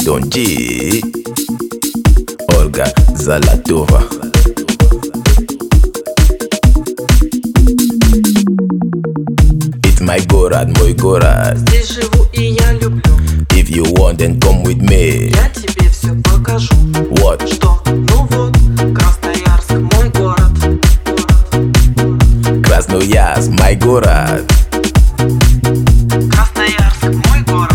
Don G, Ольга Золотова. It's my город, мой город. Здесь живу и я люблю. If you want, then come with me. Я тебе все покажу. What? Что? Ну вот, Красноярск, мой город. Красноярск, мой город. Красноярск, мой город.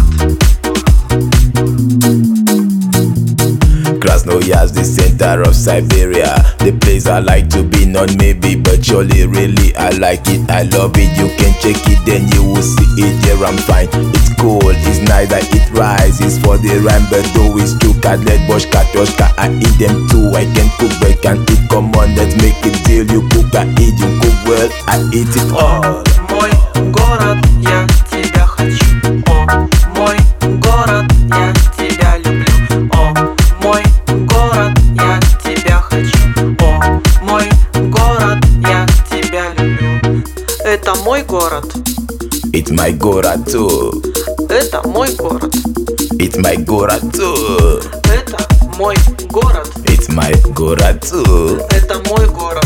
Krasnoyarsk, the center of Siberia. The place I like to be, not maybe, but surely, really, I like it, I love it. You can check it, then you will see it. Yeah, I'm fine. It's cold, it's nice, I eat rice. It's for the rhyme, but though it's true. Katlet, boshka, toshka, I eat them too. I can cook, but can't eat. Come on, let's make it deal. You cook, I eat. You cook well, I eat it all. Мой город, я тебя хочу. О, мой город, я тебя люблю. О, мой город, я тебя хочу. О, мой город, я тебя люблю. Это мой город. It's my город too. Это мой город. It's my город too. Это мой город. It's my город too. Это мой город.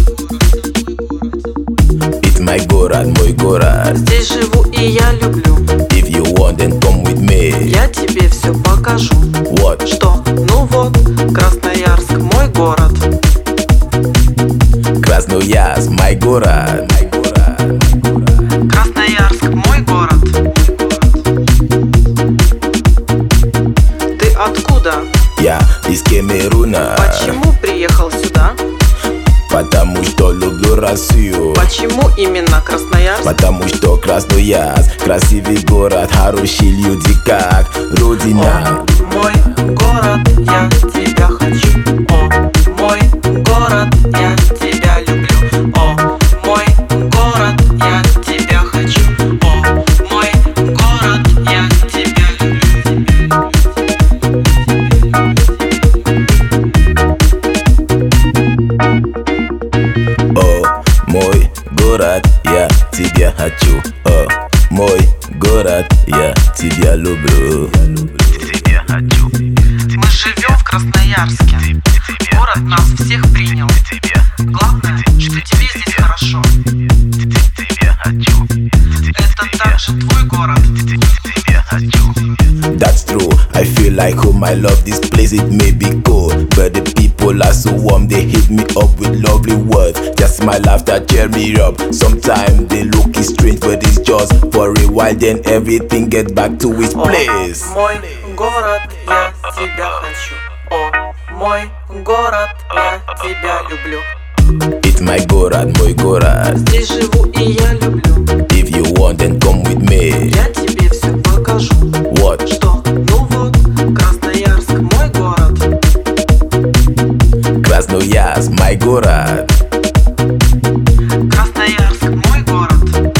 It's my город, мой город. Здесь живу и я люблю. If you want, then come with me. Я тебе все покажу. What? Что? Ну вот, Красноярск, мой город. Красноярск, мой город. Красноярск, мой город. Ты откуда? Я из Камеруна. Почему приехал сюда? Потому что люблю Россию. Почему именно Красноярск? Потому что Красноярск красивый город, хорошие люди как родина. О, мой город, я тебя хочу. О, мой город, я тебя люблю. О, мой город, я тебя хочу. О, мой город, я тебя люблю. О, мой город, я тебя хочу. О, мой город, я тебя люблю. Тебя хочу. Мы живем в Красноярске. Город нас всех принял. Главное, что тебе здесь хорошо. Тебя хочу. Это также твой город. Тебя хочу. That's true, I feel like home, I love this place, it may be cold, but the people are so warm, they hit me up with lovely words. Just my laughter cheer me up. Sometimes they look is strange, but it's just for a while, then everything get back to its place. О, мой город, я тебя хочу. О, мой город, я тебя люблю. It's my город, мой город. Здесь живу и я люблю. If you want, then come with me. Я тебе все покажу. What? Что? Ну вот, Красноярск, мой город. Красноярск, мой город. Красноярск, мой город.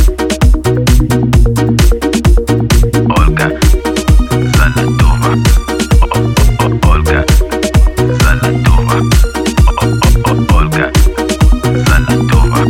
Ольга Золотова. Ольга Золотова. Ольга Золотова.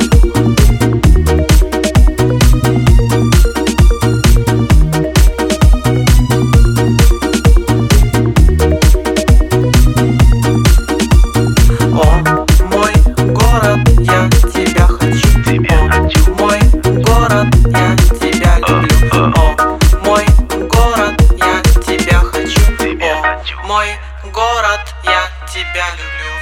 О, мой город, я тебя хочу. О, мой город, я тебя люблю. О, мой город, я тебя хочу. О, мой город, я тебя люблю.